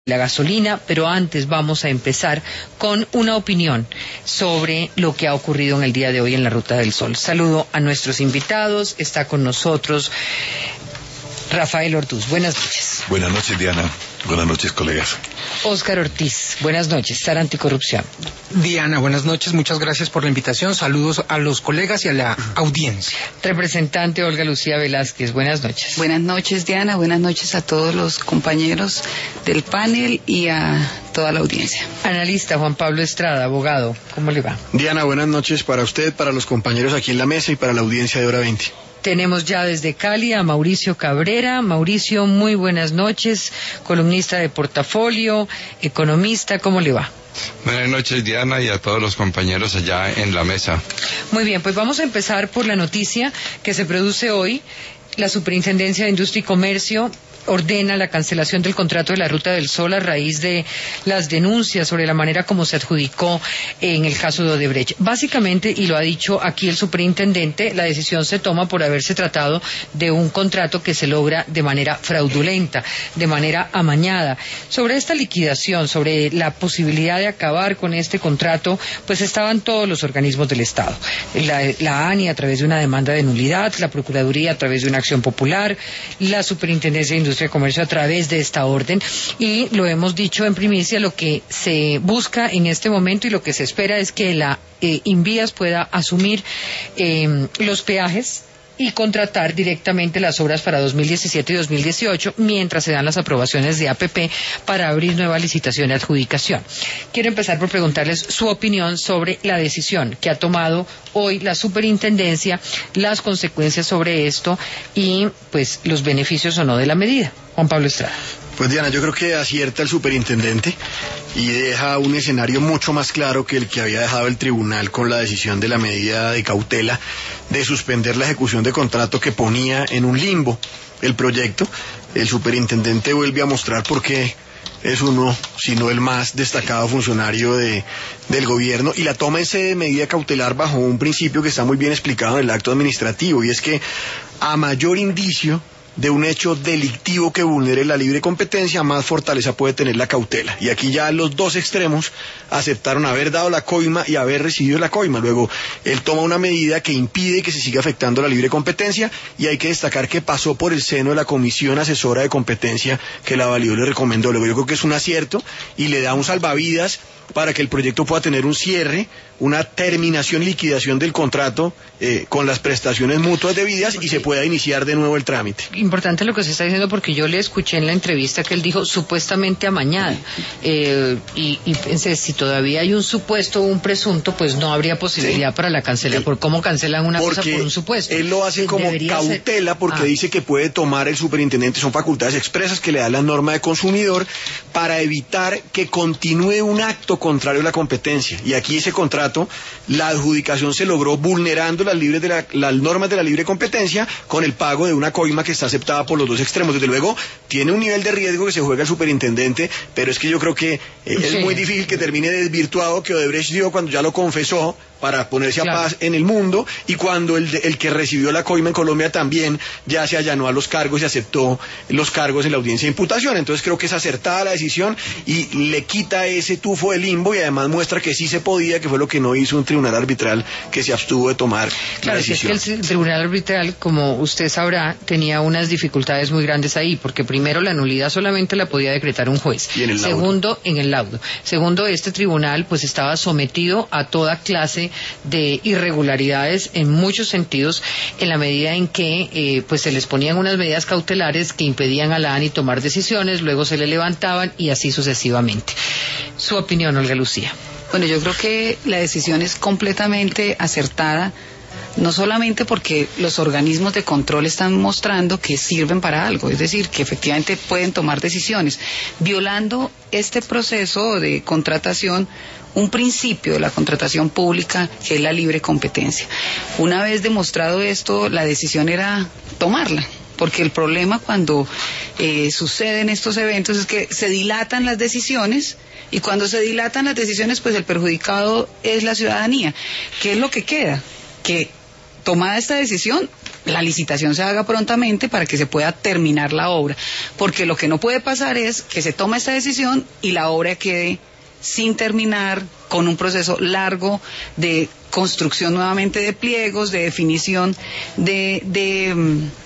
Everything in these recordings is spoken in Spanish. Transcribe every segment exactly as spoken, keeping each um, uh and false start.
la gasolina, pero antes vamos a empezar con una opinión sobre lo que ha ocurrido en el día de hoy en la Ruta del Sol. Saludo a nuestros invitados, está con nosotros Rafael Ortús. Buenas noches. Buenas noches, Diana. Buenas noches, colegas. Óscar Ortiz, buenas noches, Sara Anticorrupción. Diana, buenas noches, muchas gracias por la invitación, saludos a los colegas y a la audiencia. Representante Olga Lucía Velázquez, buenas noches. Buenas noches, Diana, buenas noches a todos los compañeros del panel y a toda la audiencia. Analista Juan Pablo Estrada, abogado, ¿cómo le va? Diana, buenas noches para usted, para los compañeros aquí en la mesa y para la audiencia de Hora veinte. Tenemos ya desde Cali a Mauricio Cabrera. Mauricio, muy buenas noches, columnista de Portafolio, economista, ¿cómo le va? Buenas noches, Diana, y a todos los compañeros allá en la mesa. Muy bien, pues vamos a empezar por la noticia que se produce hoy. La Superintendencia de Industria y Comercio ordena la cancelación del contrato de la Ruta del Sol a raíz de las denuncias sobre la manera como se adjudicó en el caso de Odebrecht. Básicamente, y lo ha dicho aquí el superintendente, la decisión se toma por haberse tratado de un contrato que se logra de manera fraudulenta, de manera amañada. Sobre esta liquidación, sobre la posibilidad de acabar con este contrato, pues estaban todos los organismos del Estado. La, la ANI a través de una demanda de nulidad, la Procuraduría a través de una acción popular, la Superintendencia de Industria de Comercio a través de esta orden, y lo hemos dicho en primicia, lo que se busca en este momento y lo que se espera es que la eh, Invías pueda asumir eh, los peajes y contratar directamente las obras para dos mil diecisiete y dos mil dieciocho mientras se dan las aprobaciones de A P P para abrir nueva licitación y adjudicación. Quiero empezar por preguntarles su opinión sobre la decisión que ha tomado hoy la superintendencia, las consecuencias sobre esto y pues los beneficios o no de la medida. Juan Pablo Estrada. Pues Diana, yo creo que acierta el superintendente y deja un escenario mucho más claro que el que había dejado el tribunal con la decisión de la medida de cautela de suspender la ejecución de contrato que ponía en un limbo el proyecto. El superintendente vuelve a mostrar por qué es uno, si no el más destacado funcionario de, del gobierno, y la toma de medida cautelar bajo un principio que está muy bien explicado en el acto administrativo, y es que a mayor indicio de un hecho delictivo que vulnere la libre competencia, más fortaleza puede tener la cautela. Y aquí ya los dos extremos aceptaron haber dado la coima y haber recibido la coima. Luego, él toma una medida que impide que se siga afectando la libre competencia, y hay que destacar que pasó por el seno de la Comisión Asesora de Competencia que la validó y le recomendó. Luego, yo creo que es un acierto y le da un salvavidas para que el proyecto pueda tener un cierre, una terminación y liquidación del contrato eh, con las prestaciones mutuas debidas y se pueda iniciar de nuevo el trámite. Importante lo que se está diciendo, porque yo le escuché en la entrevista que él dijo supuestamente amañada, eh, y, y pensé, si todavía hay un supuesto o un presunto, pues no habría posibilidad sí. para la cancelación. ¿Por cómo cancelan una porque cosa por un supuesto? Él lo hace como cautela ser... porque ah. dice que puede tomar el superintendente, son facultades expresas que le da la norma de consumidor para evitar que continúe un acto contrario a la competencia. Y aquí ese contrato, la adjudicación se logró vulnerando las, libres de la, las normas de la libre competencia con el pago de una coima que está aceptada por los dos extremos. Desde luego, tiene un nivel de riesgo que se juega el superintendente, pero es que yo creo que eh, sí. es muy difícil que termine desvirtuado que Odebrecht dio cuando ya lo confesó para ponerse a claro. paz en el mundo, y cuando el, el que recibió la coima en Colombia también ya se allanó a los cargos y aceptó los cargos en la audiencia de imputación. Entonces creo que es acertada la decisión y le quita ese tufo de limbo, y además muestra que sí se podía, que fue lo que no hizo un tribunal arbitral que se abstuvo de tomar claro, la decisión. Claro, es que el tribunal arbitral, como usted sabrá, tenía unas dificultades muy grandes ahí, porque primero la nulidad solamente la podía decretar un juez. ¿Y en el Segundo, laudo? en el laudo. Segundo, este tribunal pues estaba sometido a toda clase de irregularidades en muchos sentidos, en la medida en que eh, pues se les ponían unas medidas cautelares que impedían a la ANI tomar decisiones, luego se le levantaban y así sucesivamente. Su opinión, Olga Lucía. Bueno, yo creo que la decisión es completamente acertada, no solamente porque los organismos de control están mostrando que sirven para algo, es decir, que efectivamente pueden tomar decisiones, violando este proceso de contratación, un principio de la contratación pública que es la libre competencia. Una vez demostrado esto, la decisión era tomarla, porque el problema cuando eh, suceden estos eventos es que se dilatan las decisiones, y cuando se dilatan las decisiones, pues el perjudicado es la ciudadanía. ¿Qué es lo que queda? Que tomada esta decisión, la licitación se haga prontamente para que se pueda terminar la obra, porque lo que no puede pasar es que se tome esta decisión y la obra quede sin terminar, con un proceso largo de construcción nuevamente de pliegos, de definición de, de,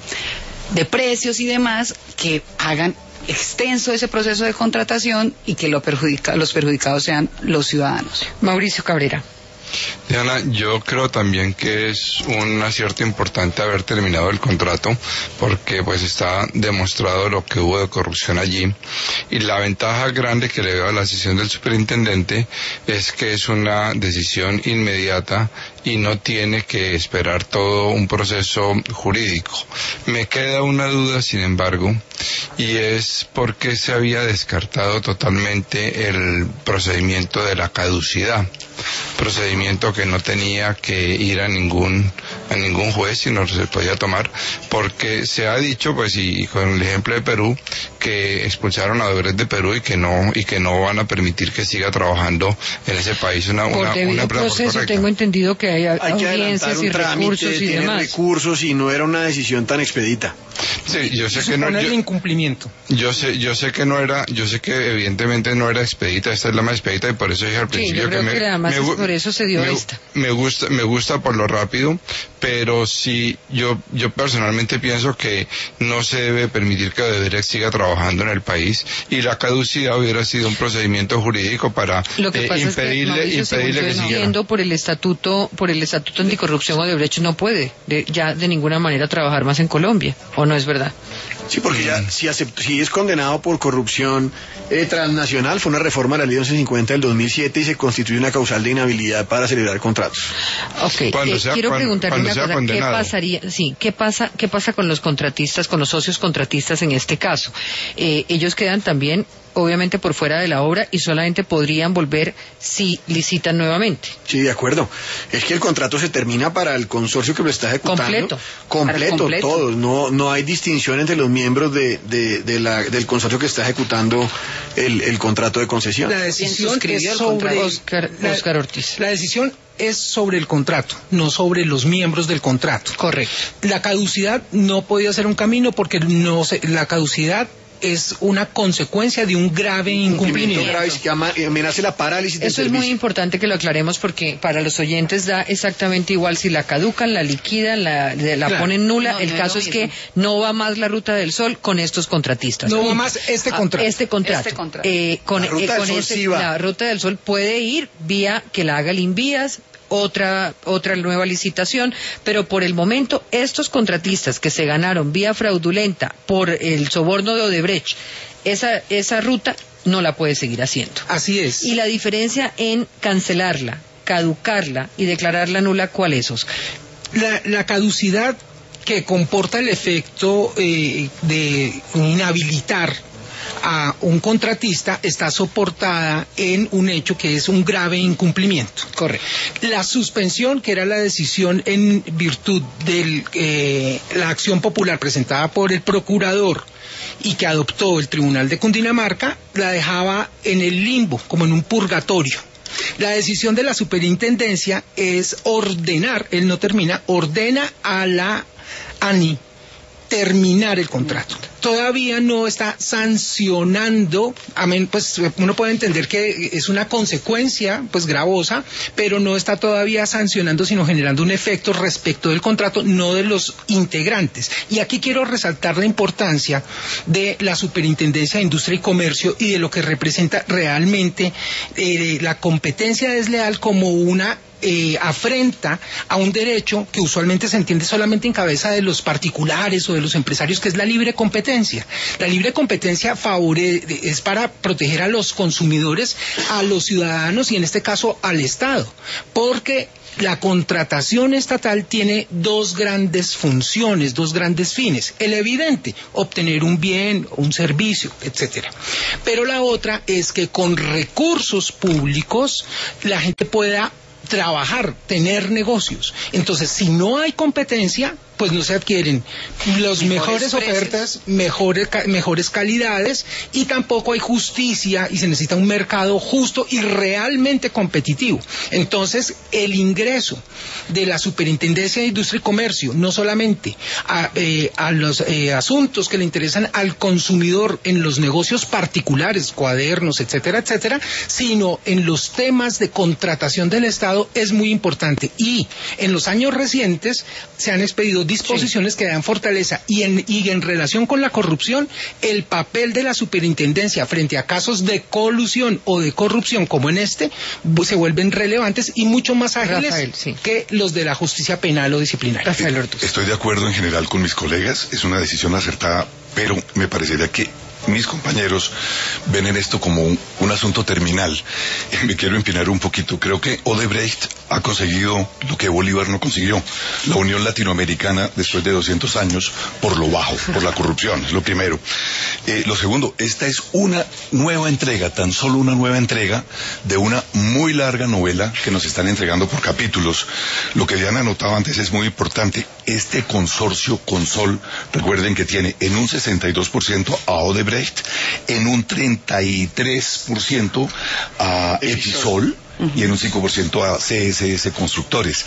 de precios y demás, que hagan extenso ese proceso de contratación y que lo perjudica, los perjudicados sean los ciudadanos. Mauricio Cabrera. Diana, yo creo también que es un acierto importante haber terminado el contrato, porque pues está demostrado lo que hubo de corrupción allí, y la ventaja grande que le veo a la decisión del superintendente es que es una decisión inmediata y no tiene que esperar todo un proceso jurídico. Me queda una duda, sin embargo, y es por qué se había descartado totalmente el procedimiento de la caducidad, procedimiento que no tenía que ir a ningún a ningún juez, sino se podía tomar, porque se ha dicho, pues, y, y con el ejemplo de Perú, que expulsaron a Odebrecht de Perú y que no y que no van a permitir que siga trabajando en ese país una por una, debido una empresa proceso correcta. Tengo entendido que hay, Hay que audiencias adelantar un y trámite, recursos y tiene demás. recursos y no era una decisión tan expedita. Sí, yo sé que no, Supone el yo, incumplimiento. yo sé yo sé que no era, yo sé que evidentemente no era expedita, esta es la más expedita, y por eso dije al Sí, principio yo creo que, que, me, además me es gu- por eso se dio me, esta. me gusta me gusta por lo rápido, pero sí yo yo personalmente pienso que no se debe permitir que Odebrecht siga trabajando en el país, y la caducidad hubiera sido un procedimiento jurídico para Lo que eh, pasa impedirle es que, Mauricio, según impedirle yo que siguiera. entiendo, por el estatuto por el estatuto anticorrupción, Odebrecht no puede de, ya de ninguna manera trabajar más en Colombia, ¿o no es verdad? Sí, porque ya si, aceptó, si es condenado por corrupción eh, transnacional, fue una reforma de la ley once cincuenta del dos mil siete y se constituye una causal de inhabilidad para celebrar contratos. Ok, Cuando eh, sea- quiero cuando- preguntarle cuando una sea cosa, ¿qué condenado. pasaría, sí, qué pasa, qué pasa con los contratistas, con los socios contratistas en este caso? Eh, ellos quedan también, obviamente, por fuera de la obra y solamente podrían volver si licitan nuevamente. Sí, de acuerdo. Es que el contrato se termina para el consorcio que lo está ejecutando. Completo. Completo, Para el completo. todos. No, no hay distinción entre los miembros de, de, de la, del consorcio que está ejecutando el, el contrato de concesión. La decisión suscribió es el sobre contrato? Oscar, la, Oscar Ortiz. La decisión es sobre el contrato, no sobre los miembros del contrato. Correcto. La caducidad no podía ser un camino porque no se, la caducidad es una consecuencia de un grave incumplimiento. grave que ama- amenace la parálisis del Eso es muy servicio. importante que lo aclaremos porque para los oyentes da exactamente igual si la caducan, la liquidan, la, de- la Claro. ponen nula. No, el no es caso lo es que mismo. no va más la Ruta del Sol con estos contratistas. No va Punto. más este Ah, contrato. Este contrato. Este contrato. Eh, con, La Ruta eh, del con Sol ese- sí va. La Ruta del Sol puede ir vía que la haga el Invías, otra otra nueva licitación, pero por el momento estos contratistas que se ganaron vía fraudulenta por el soborno de Odebrecht, esa esa ruta no la puede seguir haciendo. Así es. Y la diferencia en cancelarla, caducarla y declararla nula, ¿cuál es, Oscar? La, la caducidad que comporta el efecto eh, de inhabilitar a un contratista está soportada en un hecho que es un grave incumplimiento. Correcto. La suspensión, que era la decisión en virtud de eh, la acción popular presentada por el procurador y que adoptó el Tribunal de Cundinamarca, la dejaba en el limbo, como en un purgatorio. La decisión de la superintendencia es ordenar, él no termina, ordena a la ANI terminar el contrato. Todavía no está sancionando, amén, pues uno puede entender que es una consecuencia pues gravosa, pero no está todavía sancionando, sino generando un efecto respecto del contrato, no de los integrantes. Y aquí quiero resaltar la importancia de la Superintendencia de Industria y Comercio y de lo que representa realmente eh, la competencia desleal como una Eh, afrenta a un derecho que usualmente se entiende solamente en cabeza de los particulares o de los empresarios, que es la libre competencia. La libre competencia favore es para proteger a los consumidores, a los ciudadanos y en este caso al Estado, porque la contratación estatal tiene dos grandes funciones, dos grandes fines. El evidente, obtener un bien, un servicio, etcétera. Pero la otra es que con recursos públicos la gente pueda trabajar, tener negocios. Entonces, si no hay competencia, pues no se adquieren las mejores, mejores ofertas, mejores, mejores calidades, y tampoco hay justicia, y se necesita un mercado justo y realmente competitivo. Entonces, el ingreso de la Superintendencia de Industria y Comercio, no solamente a, eh, a los eh, asuntos que le interesan al consumidor en los negocios particulares, cuadernos, etcétera, etcétera, sino en los temas de contratación del Estado, es muy importante. Y en los años recientes se han expedido disposiciones sí. que dan fortaleza, y en, y en relación con la corrupción, el papel de la superintendencia frente a casos de colusión o de corrupción como en este, se vuelven relevantes y mucho más ágiles Rafael, sí. que los de la justicia penal o disciplinaria. Rafael Ortiz. Estoy de acuerdo en general con mis colegas, es una decisión acertada, pero me parecería que mis compañeros ven en esto como un, un asunto terminal. Me quiero empinar un poquito. Creo que Odebrecht ha conseguido lo que Bolívar no consiguió: la unión latinoamericana después de doscientos años, por lo bajo, por la corrupción, es lo primero. Eh, lo segundo, esta es una nueva entrega, tan solo una nueva entrega de una muy larga novela que nos están entregando por capítulos. Lo que ya han anotado antes es muy importante. Este consorcio Consol, recuerden que tiene en un sesenta y dos por ciento a Odebrecht, en un treinta y tres por ciento a Episol uh-huh. y en un cinco por ciento a C S S Constructores.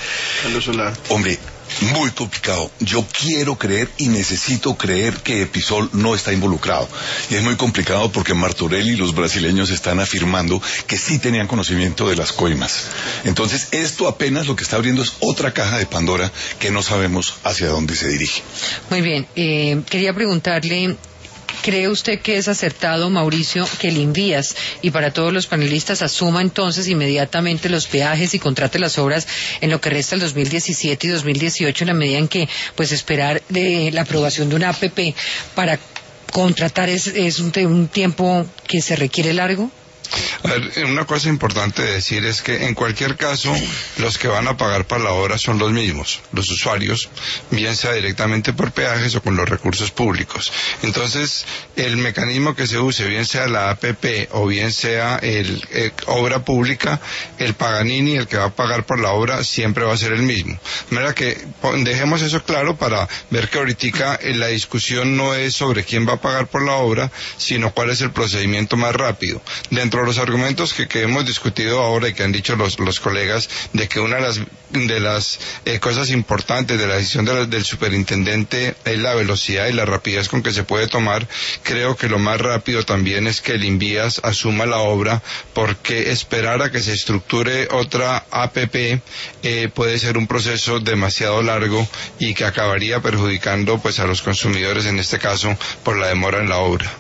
Hombre, muy complicado. Yo quiero creer y necesito creer que Episol no está involucrado. Y es muy complicado porque Martorell y los brasileños están afirmando que sí tenían conocimiento de las coimas. Entonces, esto apenas lo que está abriendo es otra caja de Pandora que no sabemos hacia dónde se dirige. Muy bien. Eh, quería preguntarle, ¿cree usted que es acertado, Mauricio, que el Invías, y para todos los panelistas, asuma entonces inmediatamente los peajes y contrate las obras en lo que resta el dos mil diecisiete y dos mil dieciocho, en la medida en que pues esperar de la aprobación de una A P P para contratar es, es un, un tiempo que se requiere largo? A ver, una cosa importante de decir es que en cualquier caso los que van a pagar para la obra son los mismos, los usuarios, bien sea directamente por peajes o con los recursos públicos. Entonces, el mecanismo que se use, bien sea la A P P o bien sea el, el obra pública, el Paganini, el que va a pagar por la obra, siempre va a ser el mismo. De manera que dejemos eso claro para ver que ahorita la discusión no es sobre quién va a pagar por la obra, sino cuál es el procedimiento más rápido. Dentro de los argumentos que, que hemos discutido ahora y que han dicho los, los colegas, de que una de las, de las eh, cosas importantes de la decisión de la, del superintendente es la velocidad y la rapidez con que se puede tomar, creo que lo más rápido también es que el Invías asuma la obra, porque esperar a que se estructure otra A P P eh, puede ser un proceso demasiado largo y que acabaría perjudicando pues a los consumidores, en este caso por la demora en la obra.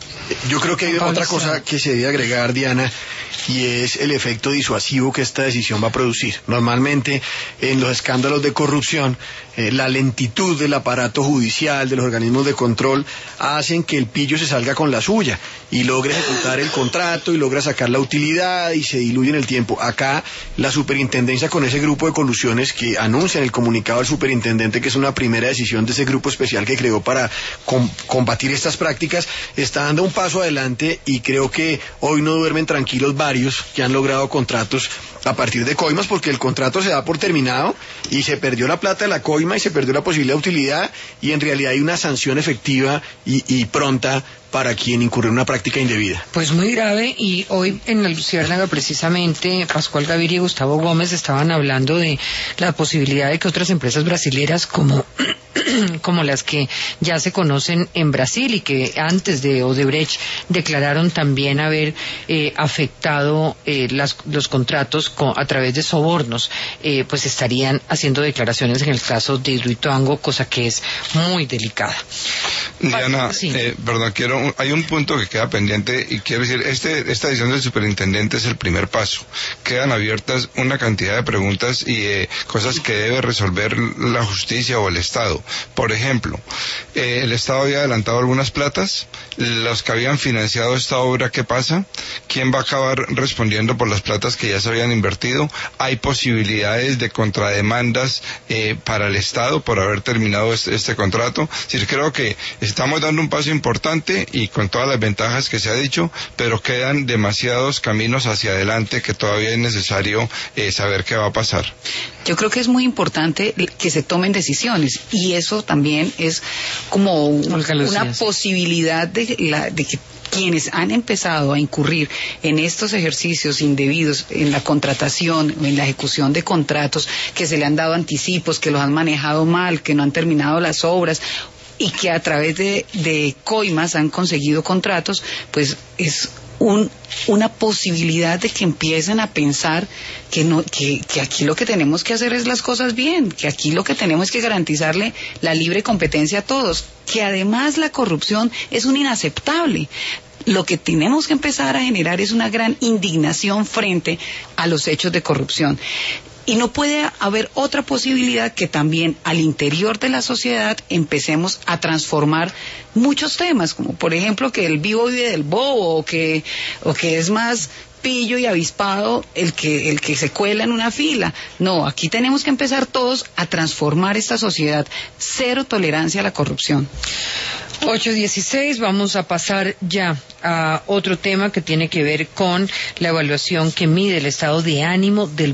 Yo creo que hay otra cosa que se debe agregar, Diana, y es el efecto disuasivo que esta decisión va a producir. Normalmente, en los escándalos de corrupción, eh, la lentitud del aparato judicial, de los organismos de control, hacen que el pillo se salga con la suya y logre ejecutar el contrato y logra sacar la utilidad y se diluye en el tiempo. Acá, la superintendencia, con ese grupo de colusiones que anuncia en el comunicado del superintendente, que es una primera decisión de ese grupo especial que creó para com- combatir estas prácticas, está dando un paso adelante, y creo que hoy no duermen tranquilos varios que han logrado contratos a partir de coimas, porque el contrato se da por terminado y se perdió la plata de la coima y se perdió la posibilidad de utilidad, y en realidad hay una sanción efectiva y, y pronta para quien incurre en una práctica indebida. Pues muy grave, y hoy en la Luciérnaga precisamente Pascual Gaviria y Gustavo Gómez estaban hablando de la posibilidad de que otras empresas brasileras como como las que ya se conocen en Brasil y que antes de Odebrecht declararon también haber eh, afectado eh, las, los contratos con, a través de sobornos, eh, pues estarían haciendo declaraciones en el caso de Hidroituango, cosa que es muy delicada. Diana, sí. eh, perdón, quiero, hay un punto que queda pendiente, y quiero decir, este, esta decisión del superintendente es el primer paso. Quedan abiertas una cantidad de preguntas y eh, cosas que debe resolver la justicia o el Estado. Por ejemplo, eh, el Estado había adelantado algunas platas, los que habían financiado esta obra, ¿qué pasa? ¿Quién va a acabar respondiendo por las platas que ya se habían invertido? Hay posibilidades de contrademandas eh, para el Estado por haber terminado este, este contrato. Es decir, creo que estamos dando un paso importante y con todas las ventajas que se ha dicho, pero quedan demasiados caminos hacia adelante que todavía es necesario eh, saber qué va a pasar. Yo creo que es muy importante que se tomen decisiones y eso también es como una posibilidad de, la, de que quienes han empezado a incurrir en estos ejercicios indebidos, en la contratación o en la ejecución de contratos, que se le han dado anticipos, que los han manejado mal, que no han terminado las obras y que a través de, de coimas han conseguido contratos, pues es un, una posibilidad de que empiecen a pensar que, no, que, que aquí lo que tenemos que hacer es las cosas bien, que aquí lo que tenemos es que garantizarle la libre competencia a todos, que además la corrupción es un inaceptable. Lo que tenemos que empezar a generar es una gran indignación frente a los hechos de corrupción. Y no puede haber otra posibilidad que también al interior de la sociedad empecemos a transformar muchos temas, como por ejemplo que el vivo vive del bobo, o que, o que es más pillo y avispado el que, el que se cuela en una fila. No, aquí tenemos que empezar todos a transformar esta sociedad. Cero tolerancia a la corrupción. ocho dieciséis, vamos a pasar ya a otro tema que tiene que ver con la evaluación que mide el estado de ánimo del